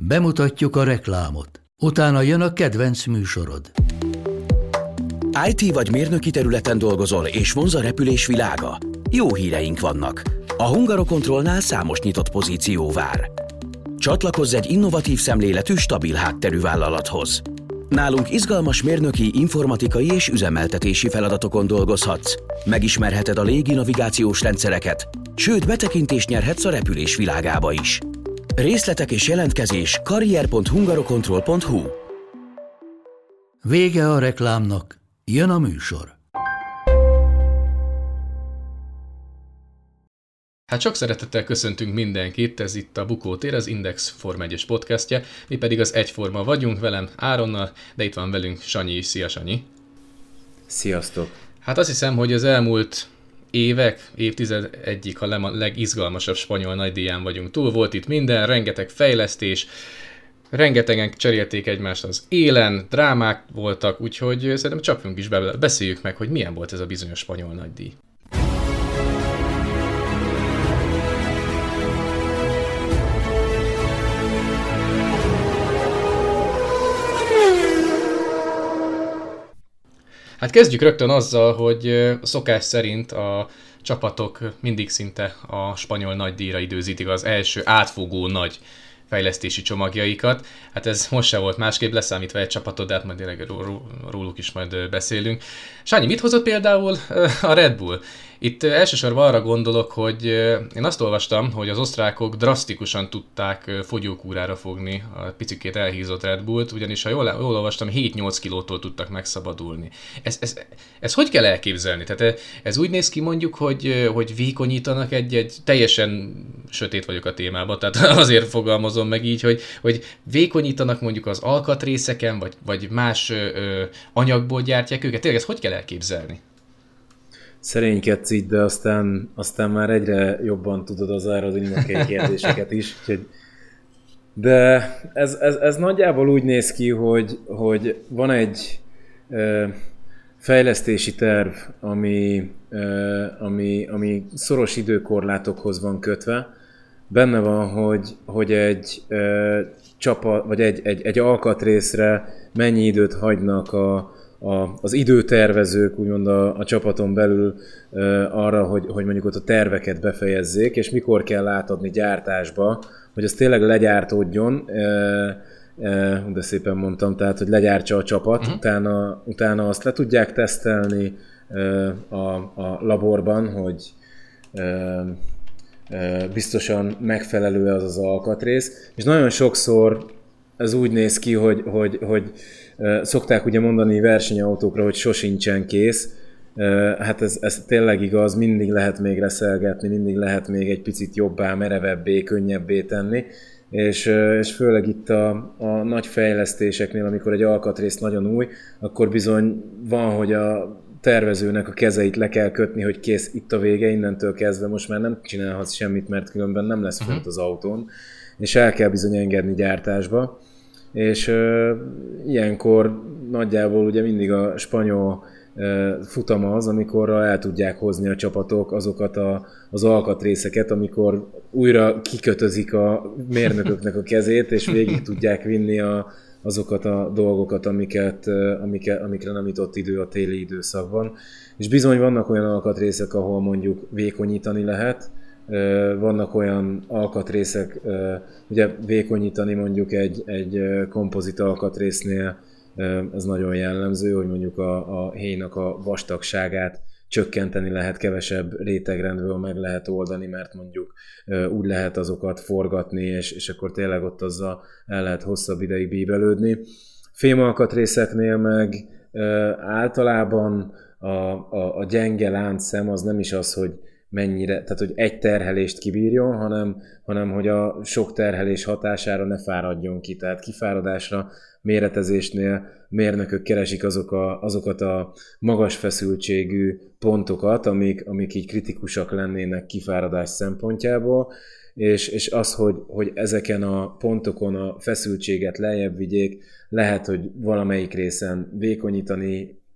Bemutatjuk a reklámot. Utána jön a kedvenc műsorod. IT vagy mérnöki területen dolgozol, és vonz a repülés világa? Jó híreink vannak. A Hungarocontrolnál számos nyitott pozíció vár. Csatlakozz egy innovatív szemléletű, stabil hátterű vállalathoz. Nálunk izgalmas mérnöki, informatikai és üzemeltetési feladatokon dolgozhatsz. Megismerheted a légi navigációs rendszereket, sőt betekintést nyerhetsz a repülés világába is. Részletek és jelentkezés karrier.hungarocontrol.hu. Vége a reklámnak, jön a műsor. Hát sok szeretettel köszöntünk mindenkit, ez itt a Bukótér, az Index Forma 1-es podcastja, mi pedig az Egyforma vagyunk, velem Áronnal, de itt van velünk Sanyi is. Szia, Sanyi! Sziasztok! Hát azt hiszem, hogy az elmúlt évtized egyik, ha nem a legizgalmasabb spanyol nagydíján vagyunk túl. Volt itt minden, rengeteg fejlesztés, rengetegen cserélték egymást az élen, drámák voltak, úgyhogy szerintem csapjunk is be, beszéljük meg, hogy milyen volt ez a bizonyos spanyol nagydíj. Hát kezdjük rögtön azzal, hogy szokás szerint a csapatok mindig szinte a spanyol nagydíjra időzítik az első átfogó nagy fejlesztési csomagjaikat. Hát ez most se volt másképp, leszámítva egy csapatot, de hát majd tényleg róluk is majd beszélünk. Sanyi, mit hozott például a Red Bull? Itt elsősorban arra gondolok, hogy én azt olvastam, hogy az osztrákok drasztikusan tudták fogyókúrára fogni a picikét elhízott Red Bullt, ugyanis ha jól olvastam, 7-8 kilótól tudtak megszabadulni. Ez hogy kell elképzelni? Tehát ez úgy néz ki mondjuk, hogy vékonyítanak egy teljesen sötét vagyok a témában, tehát azért fogalmazom meg így, hogy vékonyítanak mondjuk az alkatrészeken, vagy más anyagból gyártják őket. Tényleg ezt hogy kell elképzelni? Szerénykedsz így, de aztán már egyre jobban tudod az aerodinamikai kérdéseket is. De ez nagyjából úgy néz ki, hogy van egy fejlesztési terv, ami szoros időkorlátokhoz van kötve. Benne van, hogy egy csapat, vagy egy alkatrészre mennyi időt hagynak az időtervezők, úgymond a csapaton belül arra, hogy mondjuk ott a terveket befejezzék, és mikor kell átadni gyártásba, hogy az tényleg legyártódjon, de szépen mondtam, tehát, hogy legyártsa a csapat, utána azt le tudják tesztelni a laborban, hogy biztosan megfelelő az alkatrész, és nagyon sokszor ez úgy néz ki, hogy szokták ugye mondani versenyautókra, hogy sosincsen kész. Hát ez tényleg igaz, mindig lehet még reszelgetni, mindig lehet még egy picit jobbá, merevebbé, könnyebbé tenni. És főleg itt a nagy fejlesztéseknél, amikor egy alkatrész nagyon új, akkor bizony van, hogy a tervezőnek a kezeit le kell kötni, hogy kész, itt a vége, innentől kezdve most már nem csinálhatsz semmit, mert különben nem lesz fönt az autón, és el kell bizony engedni gyártásba. És ilyenkor nagyjából ugye mindig a spanyol futama az, amikor el tudják hozni a csapatok azokat az alkatrészeket, amikor újra kikötözik a mérnököknek a kezét, és végig tudják vinni azokat a dolgokat, amikre nem jutott idő a téli időszakban. És bizony vannak olyan alkatrészek, ahol mondjuk vékonyítani lehet, vannak olyan alkatrészek, ugye vékonyítani mondjuk egy kompozit alkatrésznél, ez nagyon jellemző, hogy mondjuk a héjnak a vastagságát csökkenteni lehet, kevesebb rétegrendből meg lehet oldani, mert mondjuk úgy lehet azokat forgatni, és akkor tényleg ott azzal el lehet hosszabb ideig bíbelődni. Fémalkatrészeknél meg általában a gyenge láncszem az nem is az, hogy mennyire, tehát hogy egy terhelést kibírjon, hanem hogy a sok terhelés hatására ne fáradjon ki. Tehát kifáradásra, méretezésnél mérnökök keresik azokat a magas feszültségű pontokat, amik így kritikusak lennének kifáradás szempontjából, és az, hogy ezeken a pontokon a feszültséget lejjebb vigyék, lehet, hogy valamelyik részen vékonyítani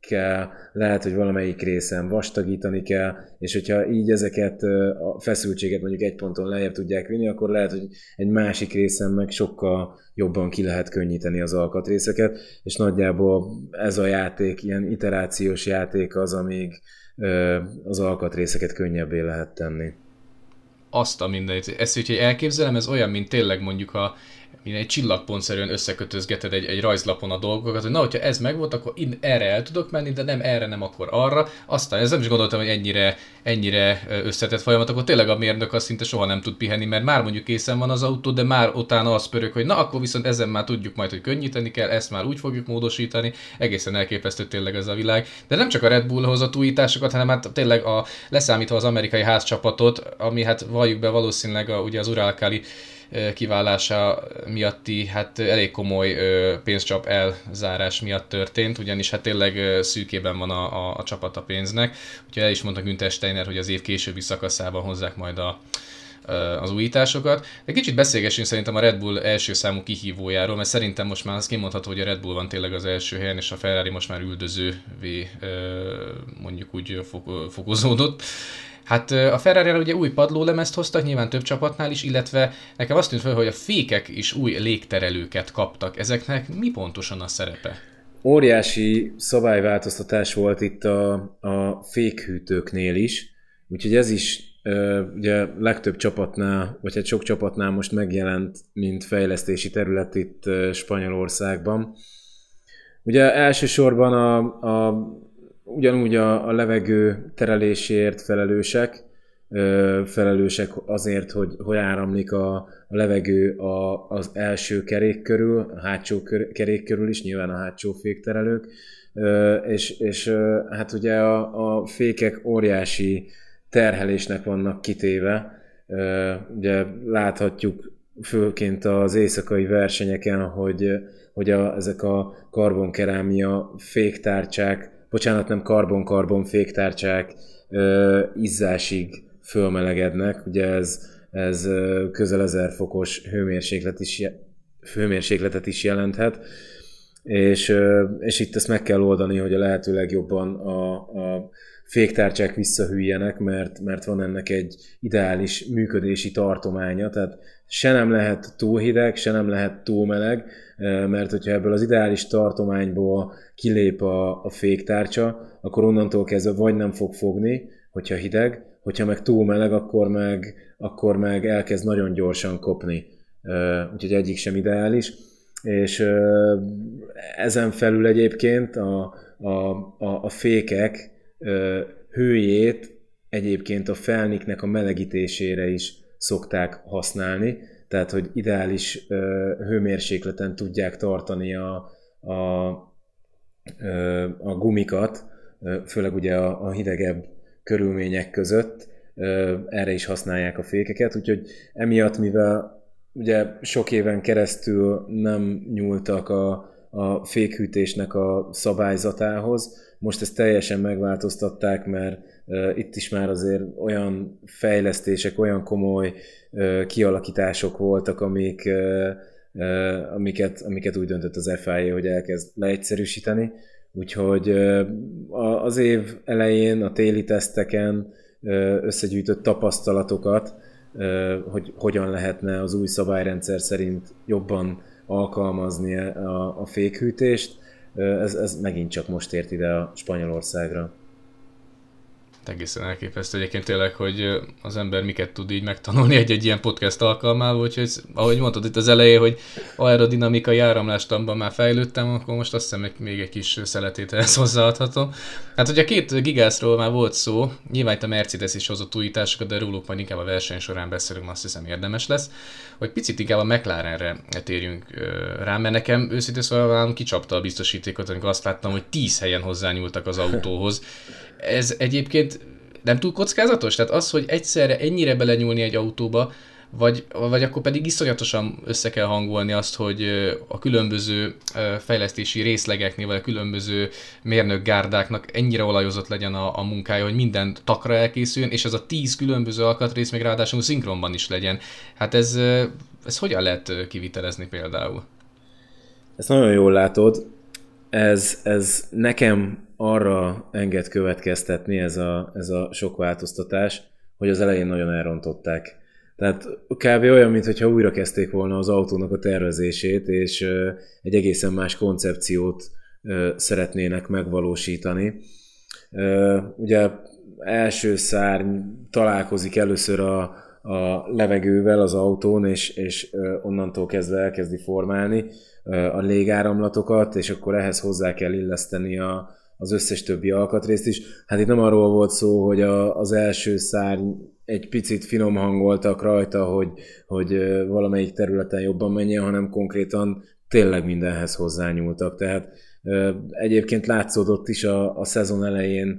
kell, lehet, hogy valamelyik részen vastagítani kell, és hogyha így ezeket a feszültséget mondjuk egy ponton lejjebb tudják vinni, akkor lehet, hogy egy másik részen meg sokkal jobban ki lehet könnyíteni az alkatrészeket, és nagyjából ez a játék, ilyen iterációs játék az, amíg az alkatrészeket könnyebbé lehet tenni. Azt a mindenit. Ezt úgyhogy elképzelem, ez olyan, mint tényleg mondjuk egy csillagpontszerűen összekötözgeted egy rajzlapon a dolgokat, hogy na, hogyha ez megvolt, akkor erre el tudok menni, de nem erre, nem akkor arra. Aztán ez nem is gondoltam, hogy ennyire összetett folyamat, akkor tényleg a mérnök azt szinte soha nem tud pihenni, mert már mondjuk készen van az autó, de már utána az pörög, hogy na, akkor viszont ezen már tudjuk majd, hogy könnyíteni kell, ezt már úgy fogjuk módosítani. Egészen elképesztő tényleg ez a világ. De nem csak a Red Bull hozott újításokat, hanem hát tényleg leszámítva az amerikai házcsapatot, ami hát valljuk be valószínűleg ugye az Uralkali kiválása miatti, hát elég komoly pénzcsap elzárás miatt történt, ugyanis hát tényleg szűkében van a csapat a pénznek. Úgyhogy el is mondta Günther Steiner, hogy az év későbbi szakaszában hozzák majd az újításokat. De kicsit beszélgessünk szerintem a Red Bull első számú kihívójáról, mert szerintem most már az kimondható, hogy a Red Bull van tényleg az első helyen, és a Ferrari most már üldözővé mondjuk úgy fokozódott. Hát a Ferrari-re ugye új padlólemezt hoztak, nyilván több csapatnál is, illetve nekem azt tűnt fel, hogy a fékek is új légterelőket kaptak. Ezeknek mi pontosan a szerepe? Óriási szabályváltoztatás volt itt a fékhűtőknél is, úgyhogy ez is ugye legtöbb csapatnál, vagy hát sok csapatnál most megjelent, mint fejlesztési terület itt Spanyolországban. Ugye elsősorban ugyanúgy a levegő terelésért felelősek azért, hogy áramlik a levegő az első kerék körül, a hátsó kerék körül is, nyilván a hátsó fékterelők, és hát ugye a fékek óriási terhelésnek vannak kitéve. Ugye láthatjuk főként az éjszakai versenyeken, hogy ezek a karbonkerámia féktárcsák, nem karbon-karbon féktárcsák izzásig fölmelegednek. Ugye ez közel 1000 fokos hőmérsékletet is jelenthet, és itt ezt meg kell oldani, hogy a lehető legjobban a féktárcsák visszahűljenek, mert van ennek egy ideális működési tartománya, tehát se nem lehet túl hideg, se nem lehet túl meleg, mert hogyha ebből az ideális tartományból kilép a féktárcsa, akkor onnantól kezdve vagy nem fog fogni, hogyha hideg, hogyha meg túl meleg, akkor meg elkezd nagyon gyorsan kopni. Úgyhogy egyik sem ideális. És ezen felül egyébként a fékek hőjét egyébként a felniknek a melegítésére is szokták használni, tehát hogy ideális hőmérsékleten tudják tartani a gumikat, főleg ugye a hidegebb körülmények között, erre is használják a fékeket, úgyhogy emiatt, mivel ugye sok éven keresztül nem nyúltak a fékhűtésnek a szabályzatához, most ezt teljesen megváltoztatták, mert itt is már azért olyan fejlesztések, olyan komoly kialakítások voltak, amiket úgy döntött az FIA, hogy elkezd leegyszerűsíteni. Úgyhogy az év elején a téli teszteken összegyűjtött tapasztalatokat, hogy hogyan lehetne az új szabályrendszer szerint jobban alkalmazni a fékhűtést, ez megint csak most ért ide a Spanyolországra. Egészen elképesztő egyébként tényleg, hogy az ember miket tud így megtanulni egy ilyen podcast alkalmával, úgyhogy ahogy mondtad itt az elején, hogy aerodinamikai áramlástamban már fejlődtem, akkor most azt hiszem még egy kis szeletét ehhez hozzáadhatom. Hát ugye 2 gigászról már volt szó, nyilván itt a Mercedes is hozott újításokat, de róluk majd inkább a verseny során beszélünk, azt hiszem érdemes lesz. Hogy picit inkább a McLarenre térjünk rá, mert nekem őszintén szóval kicsapta a biztosítékot, amikor azt láttam, hogy 10 helyen hozzányúltak az autóhoz. Ez egyébként nem túl kockázatos? Tehát az, hogy egyszerre ennyire belenyúlni egy autóba, vagy akkor pedig iszonyatosan össze kell hangolni azt, hogy a különböző fejlesztési részlegeknél, vagy a különböző mérnökgárdáknak ennyire olajozott legyen a munkája, hogy minden takra elkészüljön, és ez a 10 különböző alkatrész még ráadásul szinkronban is legyen. Hát ez hogyan lehet kivitelezni például? Ezt nagyon jól látod. Ez nekem arra enged következtetni ez a sok változtatás, hogy az elején nagyon elrontották. Tehát kb. Olyan, mintha újra kezdték volna az autónak a tervezését, és egy egészen más koncepciót szeretnének megvalósítani. Ugye első szárny találkozik először a levegővel az autón, és onnantól kezdve elkezdi formálni a légáramlatokat, és akkor ehhez hozzá kell illeszteni az összes többi alkatrészt is. Hát itt nem arról volt szó, hogy az első szárny egy picit finom hangoltak rajta, hogy valamelyik területen jobban menjen, hanem konkrétan tényleg mindenhez hozzányúltak. Tehát egyébként látszódott is a szezon elején,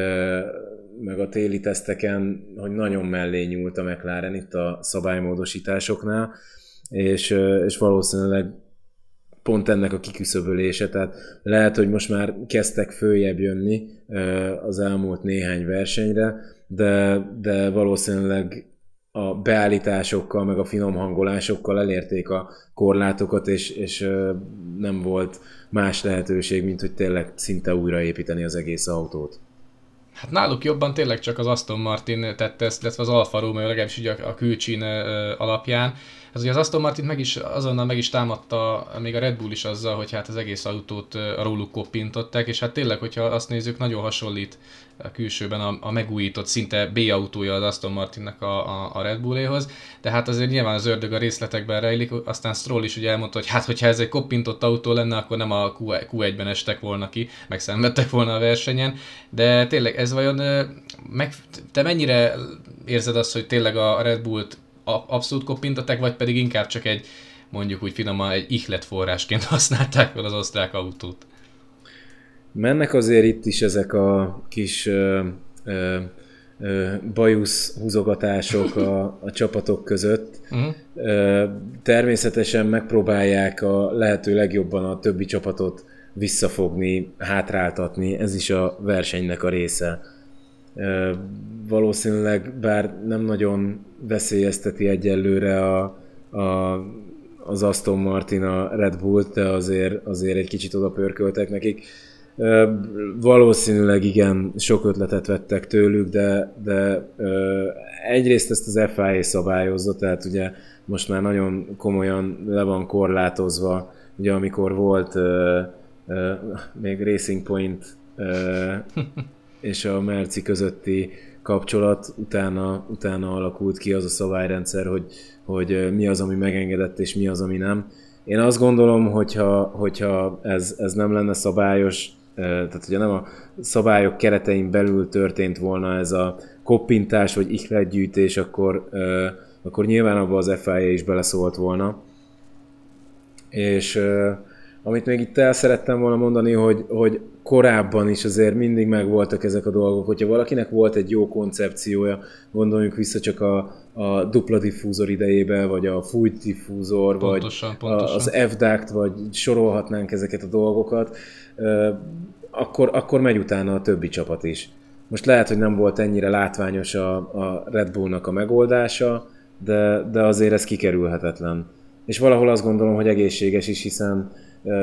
meg a téli teszteken, hogy nagyon mellé nyúlt a McLaren itt a szabálymódosításoknál, és valószínűleg pont ennek a kiküszöbölése, tehát lehet, hogy most már kezdtek följebb jönni az elmúlt néhány versenyre, de valószínűleg a beállításokkal, meg a finom hangolásokkal elérték a korlátokat, és nem volt más lehetőség, mint hogy tényleg szinte újraépíteni az egész autót. Hát náluk jobban tényleg csak az Aston Martin tette ezt, illetve az Alfa Romeo, legalábbis ugye a külcsín alapján. Ez ugye az Aston Martin azonnal meg is támadta még a Red Bull is azzal, hogy hát az egész autót róluk koppintották, és hát tényleg, hogyha azt nézzük, nagyon hasonlít a külsőben a megújított, szinte B-autója az Aston Martinnak a Red Bulléhoz, de hát azért nyilván az ördög a részletekben rejlik, aztán Stroll is ugye elmondta, hogy hát hogyha ez egy koppintott autó lenne, akkor nem a Q1-ben estek volna ki, meg szenvedtek volna a versenyen, de tényleg ez vajon, te mennyire érzed azt, hogy tényleg a Red Bullt abszolút koppintották, vagy pedig inkább csak egy, mondjuk úgy finoman, egy ihletforrásként használták fel az osztrák autót? Mennek azért itt is ezek a kis bajusz húzogatások a csapatok között. Természetesen megpróbálják a lehető legjobban a többi csapatot visszafogni, hátráltatni, ez is a versenynek a része. Valószínűleg, bár nem nagyon veszélyezteti egyelőre az Aston Martin a Red Bullt, de azért egy kicsit oda pörköltek nekik. Valószínűleg igen, sok ötletet vettek tőlük, de egyrészt ezt az FIA szabályozza, tehát ugye most már nagyon komolyan le van korlátozva, ugye amikor volt még Racing Point és a Merci közötti kapcsolat, utána alakult ki az a szabályrendszer, hogy mi az, ami megengedett, és mi az, ami nem. Én azt gondolom, hogyha ez nem lenne szabályos, tehát ugye nem a szabályok keretein belül történt volna ez a koppintás vagy ihletgyűjtés, akkor nyilván abba az FIA is beleszólt volna. És amit még itt el szerettem volna mondani, hogy korábban is azért mindig megvoltak ezek a dolgok. Hogyha valakinek volt egy jó koncepciója, gondoljunk vissza csak a dupla diffúzor idejébe, vagy a fújt diffúzor, pontosan. Az F-duct, vagy sorolhatnánk ezeket a dolgokat, akkor megy utána a többi csapat is. Most lehet, hogy nem volt ennyire látványos a Red Bullnak a megoldása, de azért ez kikerülhetetlen. És valahol azt gondolom, hogy egészséges is, hiszen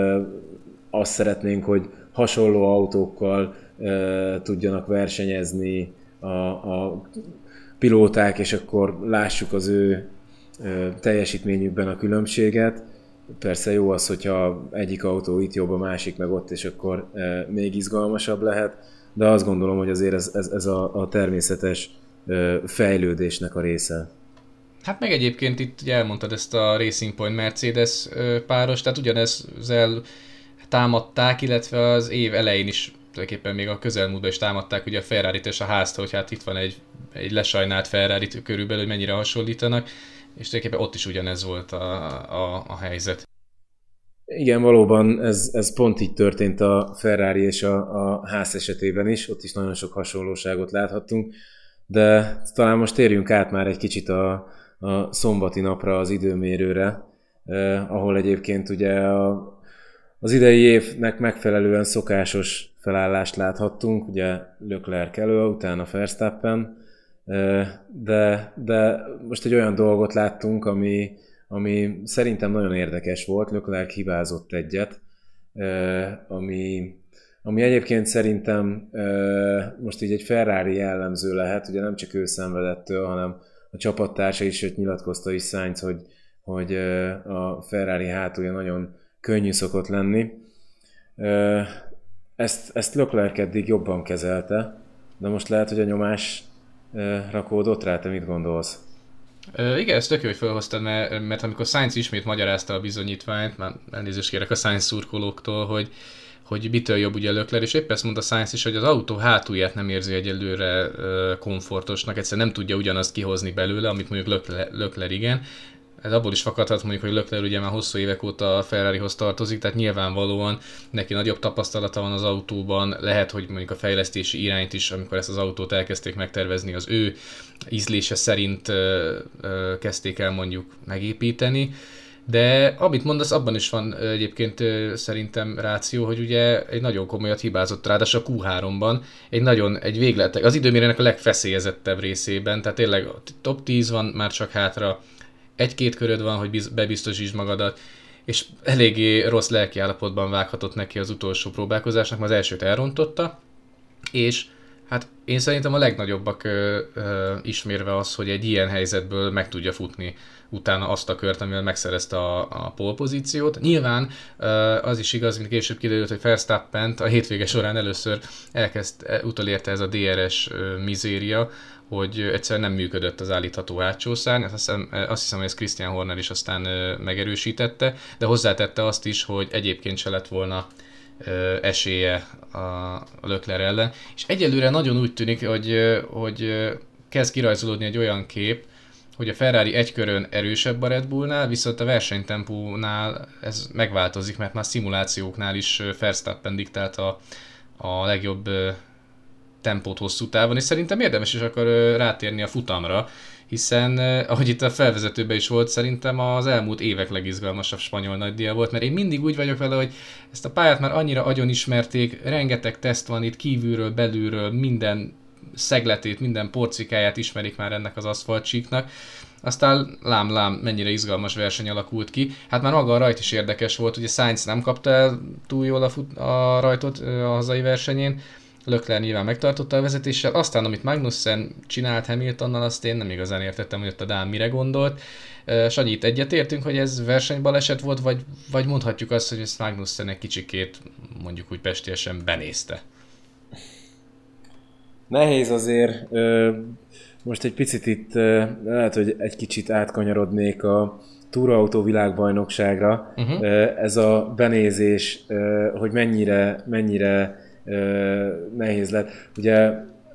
azt szeretnénk, hogy hasonló autókkal tudjanak versenyezni a pilóták, és akkor lássuk az ő teljesítményükben a különbséget. Persze jó az, hogyha egyik autó itt jobb, a másik meg ott, és akkor még izgalmasabb lehet, de azt gondolom, hogy azért ez a természetes fejlődésnek a része. Hát meg egyébként itt ugye elmondtad ezt a Racing Point Mercedes páros, tehát ugyanezzel támadták, illetve az év elején is tulajdonképpen még a közelmúltban is támadták ugye a Ferrarit és a Haast, hogy hát itt van egy lesajnált Ferrari körülbelül, hogy mennyire hasonlítanak, és tulajdonképpen ott is ugyanez volt a helyzet. Igen, valóban ez pont így történt a Ferrari és a Haas esetében is, ott is nagyon sok hasonlóságot láthattunk, de talán most térjünk át már egy kicsit a szombati napra, az időmérőre, ahol egyébként ugye az idei évnek megfelelően szokásos felállást láthattunk, ugye Leclerc elő, utána Verstappen, de most egy olyan dolgot láttunk, ami szerintem nagyon érdekes volt. Leclerc hibázott egyet, ami ami egyébként szerintem most így egy Ferrari jellemző lehet, ugye nem csak ő szenvedettől, hanem a csapattársa is, sőt nyilatkozta is Sainz, hogy a Ferrari hátulja nagyon könnyű szokott lenni. Ezt Leclerc eddig jobban kezelte, de most lehet, hogy a nyomás rakódott rá, te mit gondolsz? Igen, ezt tök jó, hogy felhoztad, mert amikor Sainz ismét magyarázta a bizonyítványt, már elnézést kérek a Sainz szurkolóktól, hogy mitől jobb ugye Leclerc, és épp ezt mondta Sainz is, hogy az autó hátulját nem érzi egyelőre komfortosnak, egyszerűen nem tudja ugyanazt kihozni belőle, amit mondjuk Leclerc igen. Ez abból is fakadhat mondjuk, hogy Leclerc ugye már hosszú évek óta a Ferrarihoz tartozik, tehát nyilvánvalóan neki nagyobb tapasztalata van az autóban, lehet, hogy mondjuk a fejlesztési irányt is, amikor ezt az autót elkezdték megtervezni, az ő ízlése szerint kezdték el mondjuk megépíteni. De amit mondasz, abban is van egyébként szerintem ráció, hogy ugye egy nagyon komolyat hibázott, ráadásul a Q3-ban egy végletek, az időmérőnek a legfeszélyezettebb részében, tehát tényleg top 10 van már csak hátra, egy-két köröd van, hogy bebiztosítsd magadat, és eléggé rossz lelkiállapotban vághatott neki az utolsó próbálkozásnak, mert az elsőt elrontotta, és hát én szerintem a legnagyobbak ismérve az, hogy egy ilyen helyzetből meg tudja futni utána azt a kört, amivel megszerezte a pole pozíciót. Nyilván az is igaz, mint később kiderült, hogy Verstappent a hétvége során először utolérte ez a DRS mizéria, hogy egyszerűen nem működött az állítható hátsó szárny. Azt hiszem, hogy ezt Christian Horner is aztán megerősítette, de hozzátette azt is, hogy egyébként se lett volna esélye a Leclerc ellen. És egyelőre nagyon úgy tűnik, hogy kezd kirajzolódni egy olyan kép, hogy a Ferrari egy körön erősebb a Red Bullnál, viszont a versenytempónál ez megváltozik, mert már szimulációknál is Verstappen diktált a legjobb tempót hosszú távon, és szerintem érdemes is akkor rátérni a futamra, hiszen ahogy itt a felvezetőben is volt, szerintem az elmúlt évek legizgalmasabb spanyol nagydíja volt, mert én mindig úgy vagyok vele, hogy ezt a pályát már annyira agyon ismerték, rengeteg teszt van itt kívülről, belülről, minden szegletét, minden porcikáját ismerik már ennek az aszfaltcsíknak. Aztán lám mennyire izgalmas verseny alakult ki. Hát már maga a rajt is érdekes volt, ugye Sainz nem kapta el túl jól a rajtot a hazai versenyén, Leclerc nyilván megtartotta a vezetéssel, aztán amit Magnussen csinált Hamiltonnal, azt én nem igazán értettem, hogy ott a dán mire gondolt. Sanyi, itt egyetértünk, hogy ez versenybaleset volt, vagy mondhatjuk azt, hogy ezt Magnussen egy kicsikét mondjuk úgy pestiesen benézte? Nehéz azért, most egy picit itt lehet, hogy egy kicsit átkanyarodnék a túraautó világbajnokságra. Ez a benézés, hogy mennyire nehéz lett. Ugye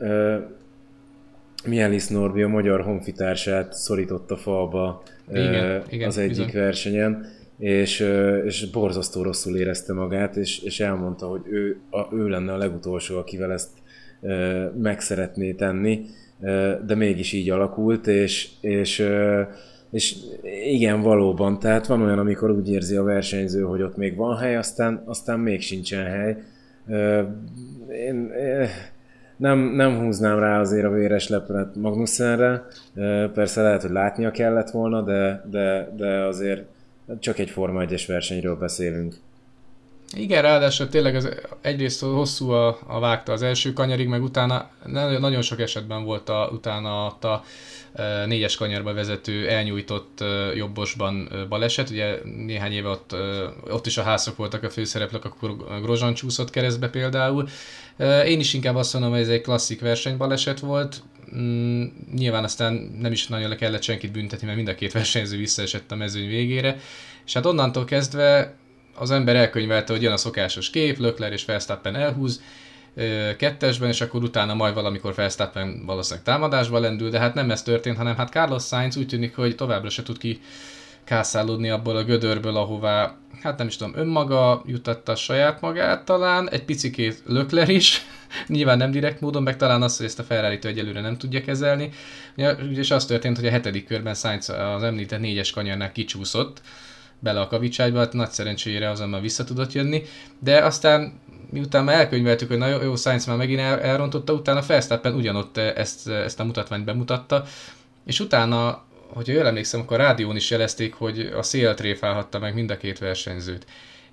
Mielis Norbi a magyar honfitársát szorította falba igen, az egyik bizony. Versenyen, és borzasztó rosszul érezte magát, és elmondta, hogy ő lenne a legutolsó, akivel ezt meg szeretné tenni, de mégis így alakult, és igen, valóban, tehát van olyan, amikor úgy érzi a versenyző, hogy ott még van hely, aztán még sincsen hely. Én nem húznám rá azért a véres leplet Magnussenre, persze lehet, hogy látnia kellett volna, de azért csak egy Forma 1-es versenyről beszélünk. Igen, ráadásul tényleg egyrészt hosszú a vágta az első kanyarig, meg utána nagyon sok esetben volt utána a 4-es kanyarba vezető elnyújtott jobbosban baleset. Ugye néhány éve ott is a házok voltak a főszereplők, akkor Grosjean csúszott keresztbe például. Én is inkább azt mondom, hogy ez egy klasszik versenybaleset volt. Nyilván aztán nem is nagyon kellett senkit büntetni, mert mind a két versenyző visszaesett a mezőny végére. És hát onnantól kezdve az ember elkönyvelte, hogy jön a szokásos kép, Leclerc és Verstappen elhúz kettesben, és akkor utána majd valamikor Verstappen valószínűleg támadásba lendül, de hát nem ez történt, hanem hát Carlos Sainz úgy tűnik, hogy továbbra se tud kikászálódni abból a gödörből, ahová, hát nem is tudom, önmaga jutatta saját magát talán, egy picikét Leclerc is, nyilván nem direkt módon, meg talán az, hogy ezt a Ferrari-től egyelőre nem tudja kezelni. És az történt, hogy a 7. körben Sainz az említett 4-es kanyarnál kicsúszott bele a kavicságyba, hát nagy szerencsére azonnal vissza tudott jönni, de aztán miután már elkönyveltük, hogy na jó, Sainz már megint elrontotta, utána Verstappen ugyanott ezt a mutatványt bemutatta, és utána, hogyha jól emlékszem, akkor a rádión is jelezték, hogy a szél tréfálhatta meg mind a két versenyzőt.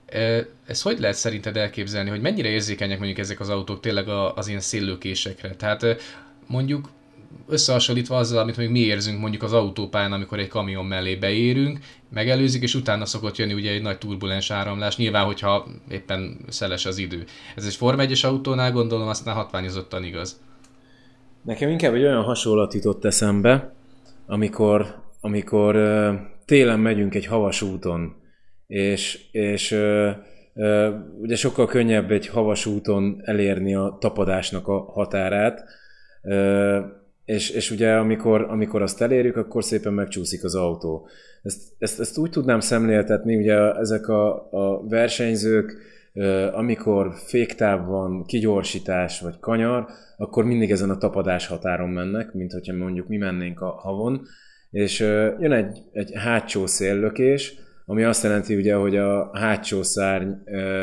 Ezt hogy lehet szerinted elképzelni, hogy mennyire érzékenyek mondjuk ezek az autók tényleg az ilyen széllőkésekre? Tehát mondjuk összehasonlítva azzal, amit még mi érzünk mondjuk az autópályán, amikor egy kamion mellé beérünk, megelőzik, és utána szokott jönni ugye egy nagy turbulens áramlás, nyilván, hogyha éppen szeles az idő. Ez egy Forma 1-es autónál gondolom aztán hatványozottan igaz. Nekem inkább egy olyan hasonlat jutott eszembe, amikor télen megyünk egy havas úton, és ugye sokkal könnyebb egy havas úton elérni a tapadásnak a határát, és ugye amikor azt elérjük, akkor szépen megcsúszik az autó. Ezt úgy tudnám szemléltetni, ugye ezek a versenyzők, amikor féktáv van, kigyorsítás vagy kanyar, akkor mindig ezen a tapadás határon mennek, mint hogyha mondjuk mi mennénk a havon, és jön egy hátsó széllökés, ami azt jelenti ugye, hogy a hátsó szárny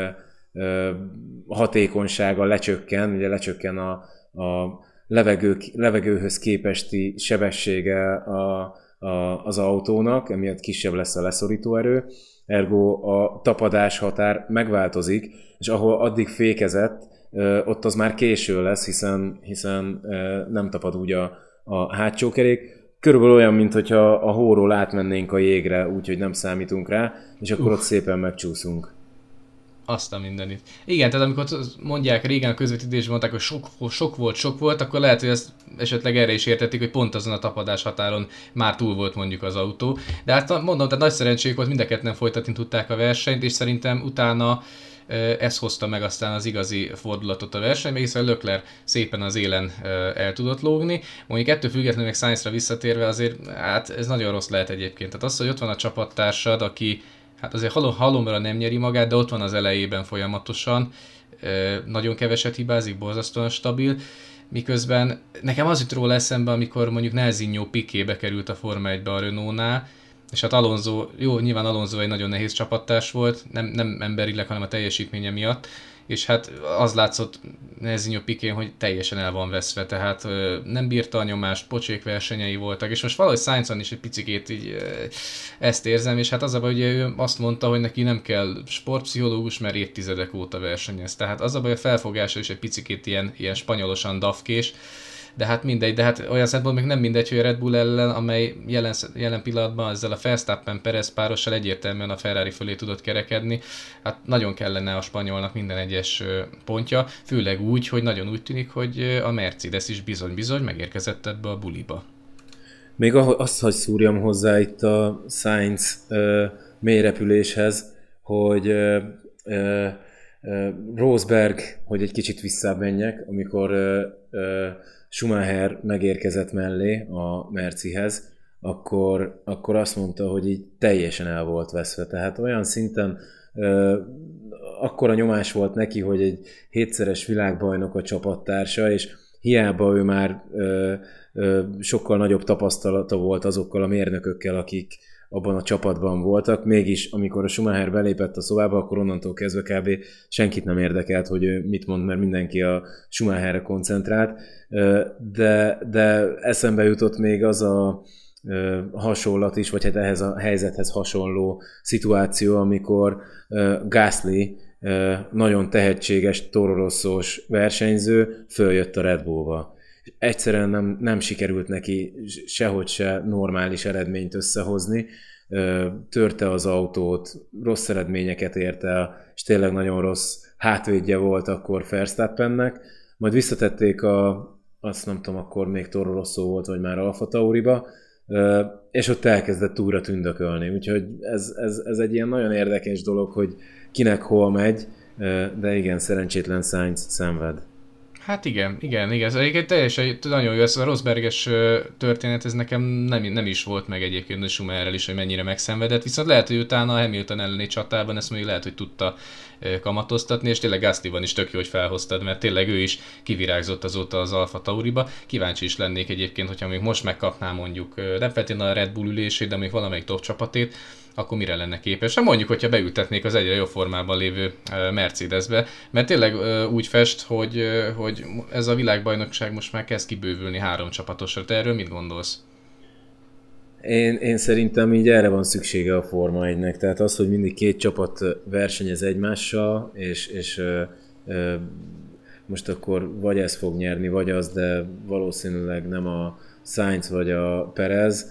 hatékonysága lecsökken, ugye lecsökken a levegőhöz képesti sebessége az autónak, emiatt kisebb lesz a leszorító erő, ergo a tapadás határ megváltozik, és ahol addig fékezett, ott az már késő lesz, hiszen nem tapad úgy a hátsó kerék. Körülbelül olyan, mintha a hóról átmennénk a jégre, úgyhogy nem számítunk rá, és akkor ott szépen megcsúszunk. Azt a mindenit. Igen, tehát amikor mondják, régen a közvetítésben mondták, hogy sok volt, akkor lehet, hogy ezt esetleg erre is értették, hogy pont azon a tapadás határon már túl volt mondjuk az autó. De hát mondom, tehát nagy szerencséjük volt, mind a ketten folytatni tudták a versenyt, és szerintem utána ez hozta meg aztán az igazi fordulatot a versenyben, hiszen Leclerc szépen az élen el tudott lógni. Mondjuk ettől függetlenül meg Sainzra visszatérve azért, hát ez nagyon rossz lehet egyébként. Tehát az, hogy ott van a csapattársad, aki hát azért halomra nem nyeri magát, de ott van az elejében folyamatosan, nagyon keveset hibázik, borzasztóan stabil, miközben nekem az jut róla eszembe, amikor mondjuk Nelsinho Piquet bekerült a Forma 1-be a Renault-nál, és hát Alonso, jó, nyilván Alonso egy nagyon nehéz csapattárs volt, nem emberileg, hanem a teljesítménye miatt, és hát az látszott Nelsinho Piquén, hogy teljesen el van veszve, tehát nem bírta a nyomást, pocsék versenyei voltak, és most valahogy Sainzon is egy picikét így ezt érzem, és hát az a baj, hogy ő azt mondta, hogy neki nem kell sportpszichológus, mert évtizedek óta versenyez. Tehát az a baj, a felfogása is egy picikét ilyen spanyolosan dafkés, de hát mindegy, de hát olyan szempontból még nem mindegy, hogy a Red Bull ellen, amely jelen pillanatban ezzel a Verstappen-Perez párossal egyértelműen a Ferrari fölé tudott kerekedni, hát nagyon kellene a spanyolnak minden egyes pontja, főleg úgy, hogy nagyon úgy tűnik, hogy a Mercedes is bizony megérkezett ebbe a buliba. Még azt, hogy szúrjam hozzá itt a Sainz mélyrepüléshez, hogy Rosberg, hogy egy kicsit visszamenjek, amikor Schumacher megérkezett mellé a Mercihez, akkor azt mondta, hogy így teljesen el volt veszve. Tehát olyan szinten akkora nyomás volt neki, hogy egy 7-szeres világbajnok a csapattársa, és hiába ő már sokkal nagyobb tapasztalata volt azokkal a mérnökökkel, akik abban a csapatban voltak, mégis amikor a Schumacher belépett a szobába, akkor onnantól kezdve kb. Senkit nem érdekelt, hogy ő mit mond, mert mindenki a Schumacherre koncentrált, de eszembe jutott még az a hasonlat is, vagy hát ehhez a helyzethez hasonló szituáció, amikor Gasly, nagyon tehetséges Toro Rosso-s versenyző, följött a Red Bullba. Egyszerűen nem sikerült neki sehogy se normális eredményt összehozni, törte az autót, rossz eredményeket ért el, és tényleg nagyon rossz hátvédje volt akkor Verstappennek, majd visszatették azt nem tudom, akkor még Toro Rosso volt, vagy már Alfa Tauriba, és ott elkezdett újra tündökölni, úgyhogy ez egy ilyen nagyon érdekes dolog, hogy kinek hol megy, de igen, szerencsétlen Sainz szenved. Hát igen. Ez egyébként teljesen nagyon jó, ez a Rosberges történet, ez nekem nem is volt meg egyébként a Schumacherrel is, hogy mennyire megszenvedett, viszont lehet, hogy utána a Hamilton elleni csatában ezt még lehet, hogy tudta kamatoztatni, és tényleg Gaslyban is tök jó, hogy felhoztad, mert tényleg ő is kivirágzott azóta az Alfa Tauriba. Kíváncsi is lennék egyébként, hogyha még most megkapná mondjuk, nem feltétlenül a Red Bull ülését, de még valamelyik top csapatét, akkor mire lenne képes? Hát mondjuk, hogyha beültetnék az egyre jobb formában lévő Mercedesbe, mert tényleg úgy fest, hogy ez a világbajnokság most már kezd kibővülni 3 csapatosra. Te erről mit gondolsz? Én szerintem így erre van szüksége a Forma 1-nek, tehát az, hogy mindig két csapat versenyez egymással, és most akkor vagy ez fog nyerni, vagy az, de valószínűleg nem a Sainz vagy a Perez,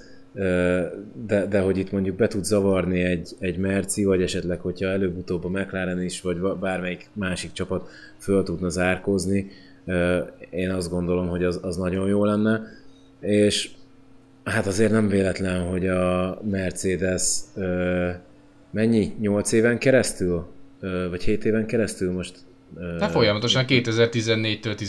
de hogy itt mondjuk be tud zavarni egy Merci, vagy esetleg, hogyha előbb-utóbb a McLaren is, vagy bármelyik másik csapat föl tudna zárkózni, én azt gondolom, hogy az nagyon jó lenne, és hát azért nem véletlen, hogy a Mercedes mennyi? 8 éven keresztül? Vagy 7 éven keresztül most? Hát folyamatosan 2014-től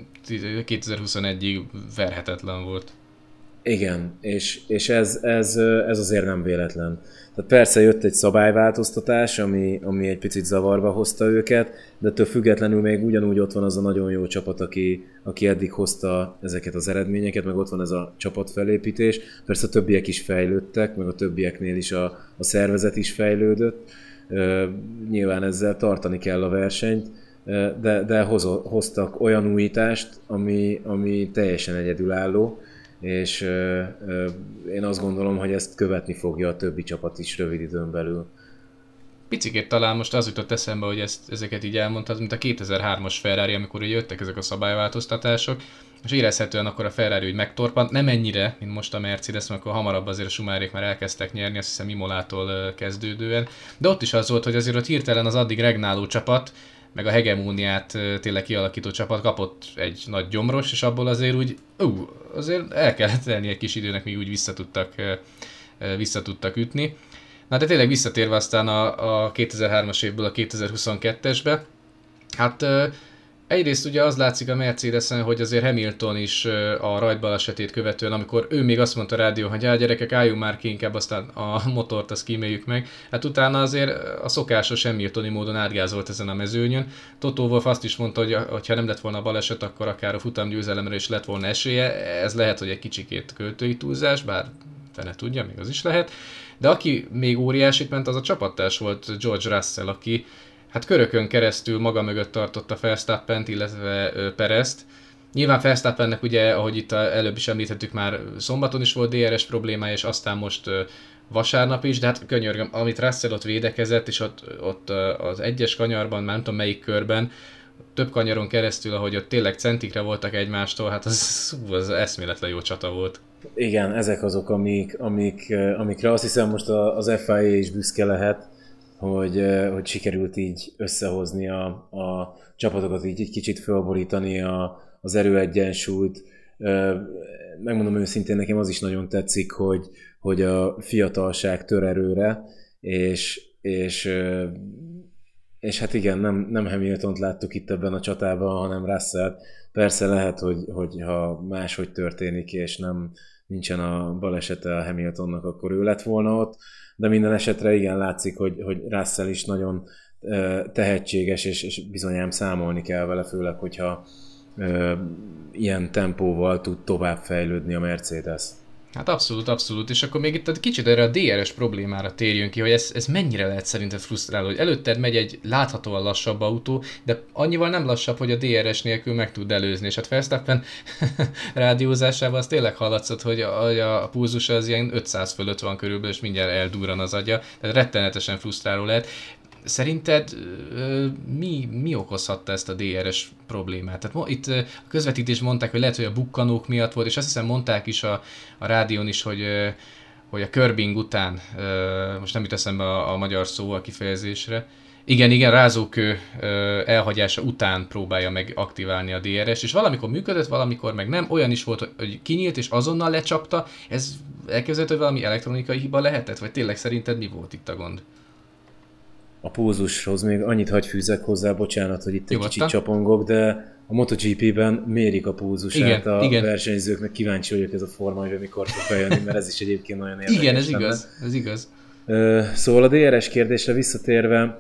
2021-ig verhetetlen volt. Igen, és ez azért nem véletlen. Tehát persze jött egy szabályváltoztatás, ami egy picit zavarba hozta őket, de ettől függetlenül még ugyanúgy ott van az a nagyon jó csapat, aki eddig hozta ezeket az eredményeket, meg ott van ez a csapatfelépítés. Persze a többiek is fejlődtek, meg a többieknél is a szervezet is fejlődött. Nyilván ezzel tartani kell a versenyt, de hoztak olyan újítást, ami teljesen egyedülálló, és én azt gondolom, hogy ezt követni fogja a többi csapat is rövid időn belül. Picikét talán most az jutott eszembe, hogy ezeket így elmondtad, mint a 2003-as Ferrari, amikor ugye jöttek ezek a szabályváltoztatások, és érezhetően akkor a Ferrari úgy megtorpant, nem ennyire, mint most a Mercedes, mert akkor hamarabb azért a Schumacherék már elkezdtek nyerni, azt hiszem Imolától kezdődően, de ott is az volt, hogy azért ott hirtelen az addig regnáló csapat, meg a hegemóniát tényleg kialakító csapat kapott egy nagy gyomros, és abból azért úgy, azért el kellett tenni egy kis időnek, míg úgy vissza tudtak ütni. Na de tényleg visszatérve aztán a 2003-as évből a 2022-esbe, hát egyrészt ugye az látszik a Mercedesen, hogy azért Hamilton is a rajtbalesetét követően, amikor ő még azt mondta a rádió, hogy gyerekek, álljunk már ki, inkább aztán a motort azt kíméljük meg. Hát utána azért a szokásos Hamiltoni módon átgázolt ezen a mezőnyön. Toto Wolff azt is mondta, hogy ha nem lett volna a baleset, akkor akár a futamgyőzelemre is lett volna esélye. Ez lehet, hogy egy kicsikét költői túlzás, bár fene tudja, még az is lehet. De aki még óriásit ment, az a csapattárs volt George Russell, aki hát körökön keresztül maga mögött tartotta Verstappent, illetve Perezt. Nyilván Verstappennek ugye, ahogy itt előbb is említettük, már szombaton is volt DRS problémája, és aztán most vasárnap is, de hát könyörgöm, amit Russell ott védekezett, és ott az egyes kanyarban, már nem tudom melyik körben, több kanyaron keresztül, ahogy ott tényleg centikre voltak egymástól, hát az eszméletlen jó csata volt. Igen, ezek azok, amikre azt hiszem most az FIA is büszke lehet, hogy sikerült így összehozni a csapatokat, így egy kicsit fölborítani az erőegyensúlyt. Megmondom őszintén, nekem az is nagyon tetszik, hogy a fiatalság tör erőre, és hát igen, nem Hamiltont láttuk itt ebben a csatában, hanem Russell. Persze lehet, hogy ha máshogy történik, és nincsen a balesete a Hamiltonnak, akkor ő lett volna ott, de minden esetre igen, látszik, hogy Russell is nagyon tehetséges, és bizonyám számolni kell vele, főleg, hogyha ilyen tempóval tud tovább fejlődni a Mercedes. Hát abszolút, és akkor még itt kicsit erre a DRS problémára térjünk ki, hogy ez mennyire lehet szerinted frusztráló, hogy előtted megy egy láthatóan lassabb autó, de annyival nem lassabb, hogy a DRS nélkül meg tud előzni, és hát Verstappen rádiózásában az tényleg hallatszott, hogy a pulzus az ilyen 500 fölött van körülbelül, és mindjárt eldurran az agya, tehát rettenetesen frusztráló lehet. Szerinted mi okozhatta ezt a DRS problémát? Tehát itt a közvetítés mondták, hogy lehet, hogy a bukkanók miatt volt, és azt hiszem mondták is a rádión is, hogy a curbing után, most nem jut eszembe a magyar szó a kifejezésre, igen, rázókő elhagyása után próbálja meg aktiválni a DRS, és valamikor működött, valamikor meg nem. Olyan is volt, hogy kinyílt és azonnal lecsapta. Ez elképzelhető, hogy valami elektronikai hiba lehetett? Vagy tényleg szerinted mi volt itt a gond? A pulzushoz még annyit hagy fűzek hozzá, bocsánat, hogy itt egy kicsit csapongok, de a MotoGP-ben mérik a pulzusát igen. Versenyzőknek. Kíváncsi vagyok ez a forma, hogy mikor fog bejönni, mert ez is egyébként nagyon érdekes. Igen, ez igaz. Szóval a DRS kérdésre visszatérve,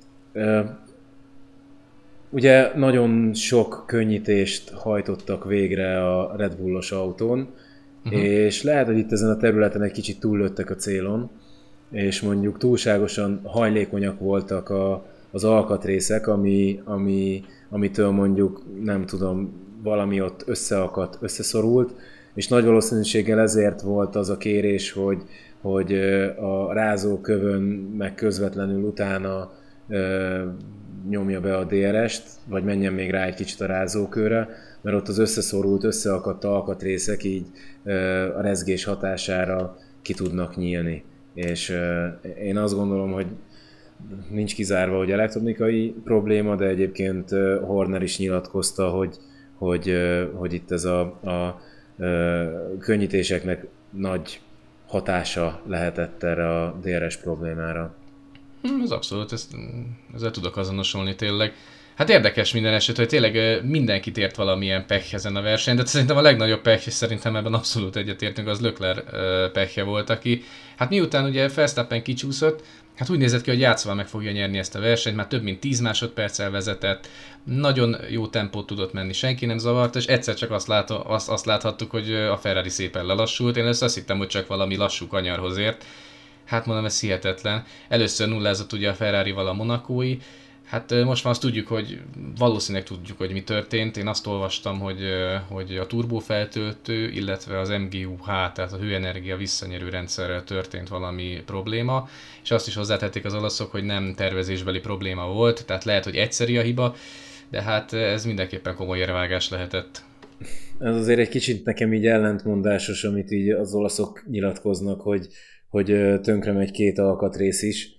ugye nagyon sok könnyítést hajtottak végre a Red Bullos autón, és lehet, hogy itt ezen a területen egy kicsit túllőttek a célon, és mondjuk túlságosan hajlékonyak voltak az alkatrészek, amitől mondjuk, nem tudom, valami ott összeakadt, összeszorult, és nagy valószínűséggel ezért volt az a kérés, hogy a rázókövön meg közvetlenül utána nyomja be a DRS-t, vagy menjen még rá egy kicsit a rázókőre, mert ott az összeszorult, összeakadt alkatrészek így a rezgés hatására ki tudnak nyílni. És én azt gondolom, hogy nincs kizárva, hogy elektronikai probléma, de egyébként Horner is nyilatkozta, hogy itt ez a könnyítéseknek nagy hatása lehetett erre a DRS problémára. Ez abszolút, ezzel tudok azonosulni tényleg. Hát érdekes minden eset, hogy tényleg mindenkit ért valamilyen pech ezen a versenyen, de szerintem a legnagyobb pech, és szerintem ebben abszolút egyetértünk, az Leclerc pechje volt, aki hát miután ugye Verstappen kicsúszott, hát úgy nézett ki, hogy játszva meg fogja nyerni ezt a versenyt, már több mint 10 másodperccel vezetett, nagyon jó tempót tudott menni, senki nem zavart, és egyszer csak azt láthattuk, hogy a Ferrari szépen lelassult, én azt hittem, hogy csak valami lassú kanyarhoz ért. Hát mondom, ez hihetetlen. Először nullázott ugye a Ferrarival a monakói, hát most már azt tudjuk, hogy valószínűleg tudjuk, hogy mi történt. Én azt olvastam, hogy a turbófeltöltő, illetve az MGUH, tehát a hőenergia visszanyerő rendszerrel történt valami probléma, és azt is hozzátették az olaszok, hogy nem tervezésbeli probléma volt, tehát lehet, hogy egyszeri a hiba, de hát ez mindenképpen komoly érvágás lehetett. Ez azért egy kicsit nekem így ellentmondásos, amit így az olaszok nyilatkoznak, hogy tönkre megy 2 alkatrész is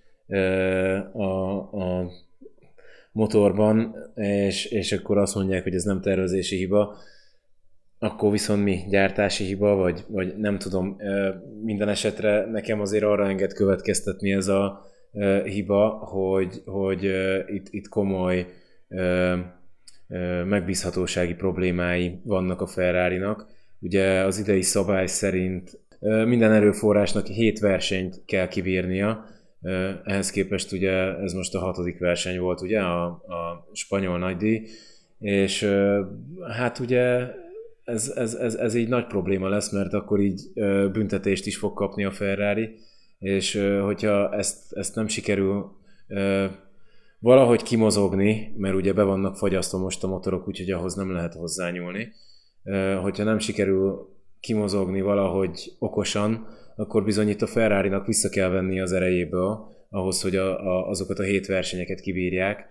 a motorban, és akkor azt mondják, hogy ez nem tervezési hiba, akkor viszont mi? Gyártási hiba, vagy nem tudom. Minden esetre nekem azért arra enged következtetni ez a hiba, hogy itt komoly megbízhatósági problémái vannak a Ferrarinak. Ugye az idei szabály szerint minden erőforrásnak 7 versenyt kell kibírnia, ehhez képest ugye ez most a 6. verseny volt, ugye, a spanyol nagydíj, és hát ugye ez így nagy probléma lesz, mert akkor így büntetést is fog kapni a Ferrari, és hogyha ezt nem sikerül valahogy kimozogni, mert ugye be vannak fagyasztva most a motorok, úgyhogy ahhoz nem lehet hozzányúlni, hogyha nem sikerül kimozogni valahogy okosan, akkor bizony itt a Ferrarinak vissza kell venni az erejéből ahhoz, hogy azokat a 7 versenyeket kibírják,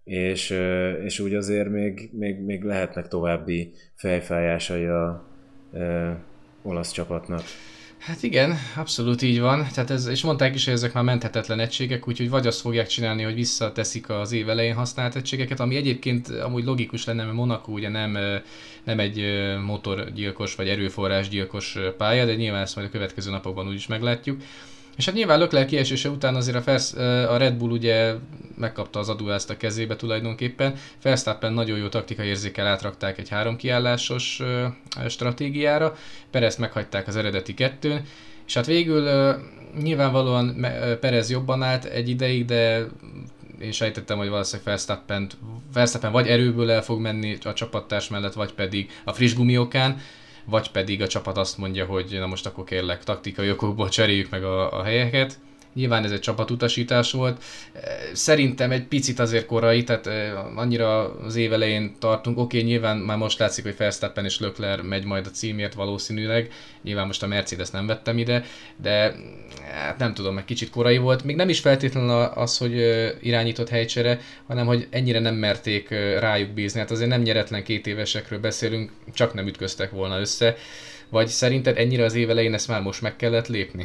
és úgy azért még lehetnek további fejfájásai a olasz csapatnak. Hát igen, abszolút így van. Tehát és mondták is, hogy ezek már menthetetlen egységek, úgyhogy vagy azt fogják csinálni, hogy visszateszik az év elején használt egységeket, ami egyébként amúgy logikus lenne, mert Monaco ugye nem egy motorgyilkos vagy erőforrásgyilkos pálya, de nyilván ezt majd a következő napokban úgyis meglátjuk. És hát nyilván Leclerc kiesése után azért a Red Bull ugye megkapta az adulást a kezébe tulajdonképpen. Verstappen nagyon jó taktikai érzékkel átrakták egy 3 kiállásos stratégiára, Perezt meghagyták az eredeti 2-n, és hát végül nyilvánvalóan Perez jobban állt egy ideig, de én sejtettem, hogy valószínűleg Verstappen vagy erőből el fog menni a csapattárs mellett, vagy pedig a friss gumiokán, vagy pedig a csapat azt mondja, hogy na most akkor kérlek, taktikai okokból cseréljük meg a helyeket. Nyilván ez egy csapatutasítás volt. Szerintem egy picit azért korai, tehát annyira az év elején tartunk. Oké, nyilván már most látszik, hogy Verstappen és Leclerc megy majd a címért valószínűleg. Nyilván most a Mercedes nem vettem ide, de hát nem tudom, meg kicsit korai volt. Még nem is feltétlenül az, hogy irányított helycsere, hanem hogy ennyire nem merték rájuk bízni. Hát azért nem nyeretlen 2 évesekről beszélünk, csak nem ütköztek volna össze. Vagy szerinted ennyire az év elején ezt már most meg kellett lépni?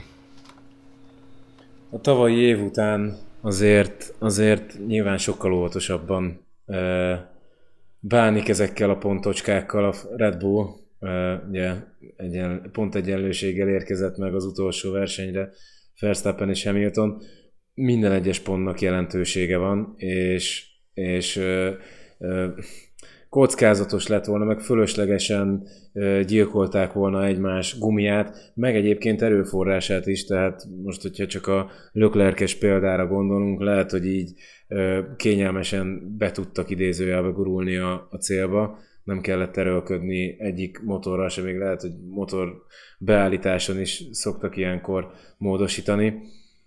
A tavalyi év után azért nyilván sokkal óvatosabban bánik ezekkel a pontocskákkal a Red Bull. Ugye pontegyenlőséggel érkezett meg az utolsó versenyre Verstappen és Hamilton. Minden egyes pontnak jelentősége van, és kockázatos lett volna, meg fölöslegesen gyilkolták volna egymás gumiját, meg egyébként erőforrását is, tehát most, hogyha csak a Leclerc-es példára gondolunk, lehet, hogy így kényelmesen be tudtak idézőjelbe gurulni a célba, nem kellett erőlködni egyik motorral sem, még lehet, hogy motor beállításon is szoktak ilyenkor módosítani.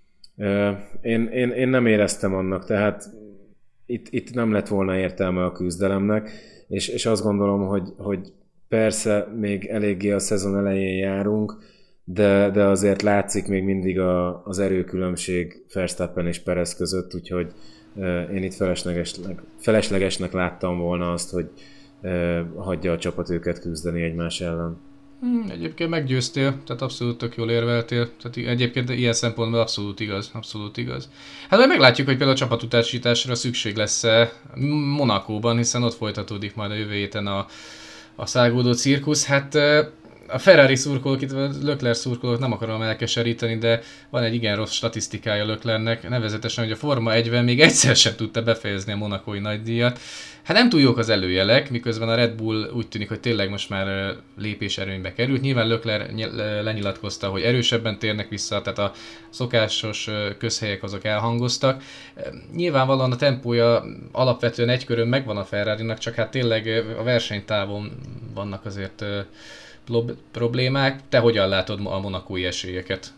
Én nem éreztem annak, tehát itt nem lett volna értelme a küzdelemnek, és azt gondolom, hogy persze még eléggé a szezon elején járunk, de azért látszik még mindig az erőkülönbség Verstappen és Perez között, úgyhogy én itt feleslegesnek láttam volna azt, hogy hagyja a csapat őket küzdeni egymás ellen. Egyébként meggyőztél, tehát abszolút tök jól érveltél, tehát egyébként ilyen szempontból abszolút igaz. Hát majd meglátjuk, hogy például a csapatutasításra szükség lesz-e Monacóban, hiszen ott folytatódik majd a jövő héten a szágódó cirkusz. Hát a Ferrari szurkolók, itt Leclerc szurkolók nem akarom elkeseríteni, de van egy igen rossz statisztikája Leclercnek, nevezetesen, hogy a Forma 1-ben még egyszer sem tudta befejezni a monacói nagydíjat. Hát nem túl jók az előjelek, miközben a Red Bull úgy tűnik, hogy tényleg most már lépéserőnybe került. Nyilván Leclerc lenyilatkozta, hogy erősebben térnek vissza, tehát a szokásos közhelyek azok elhangoztak. Nyilvánvalóan a tempója alapvetően egy körön megvan a Ferrarinak, csak hát tényleg a versenytávon vannak azért problémák. Te hogyan látod a monacói esélyeket?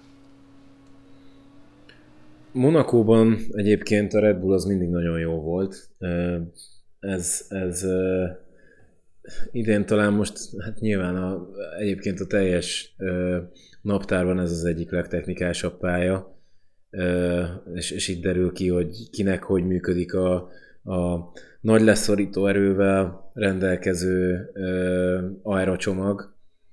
Monacóban egyébként a Red Bull az mindig nagyon jó volt. Ez idén talán most, hát nyilván egyébként a teljes naptárban ez az egyik legtechnikásabb pálya, és itt derül ki, hogy kinek hogy működik a nagy leszorító erővel rendelkező aerocsomag.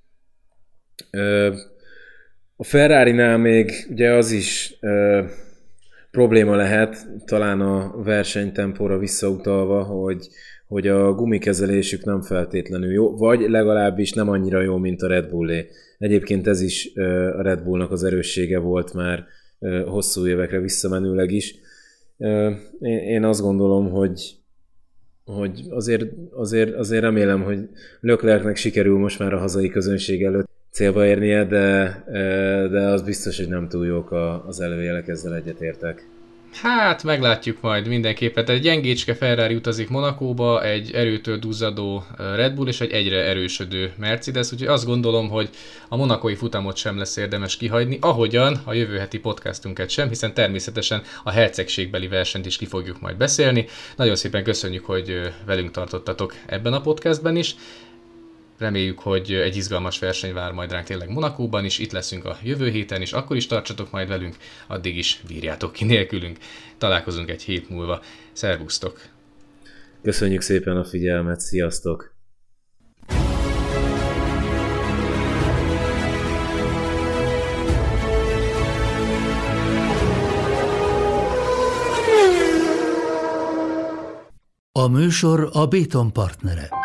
A Ferrarinál még ugye az is probléma lehet, talán a versenytempóra visszautalva, hogy a gumikezelésük nem feltétlenül jó, vagy legalábbis nem annyira jó, mint a Red Bullé. Egyébként ez is a Red Bullnak az erőssége volt már hosszú évekre visszamenőleg is. Én azt gondolom, hogy azért remélem, hogy Leclercnek sikerül most már a hazai közönség előtt célba érnie, de az biztos, hogy nem túl jók az előjelek, ezzel egyetértek. Hát meglátjuk majd mindenképpen. Egy gyengécske Ferrari utazik Monacóba, egy erőtől duzzadó Red Bull és egy egyre erősödő Mercedes, úgyhogy azt gondolom, hogy a monacói futamot sem lesz érdemes kihagyni, ahogyan a jövő heti podcastunkat sem, hiszen természetesen a hercegségbeli versenyt is ki fogjuk majd beszélni. Nagyon szépen köszönjük, hogy velünk tartottatok ebben a podcastben is. Reméljük, hogy egy izgalmas verseny vár majd ránk tényleg Monacóban is, itt leszünk a jövő héten is, akkor is tartsatok majd velünk, addig is bírjátok ki nélkülünk. Találkozunk egy hét múlva. Szervusztok! Köszönjük szépen a figyelmet, sziasztok! A műsor a Béton partnere.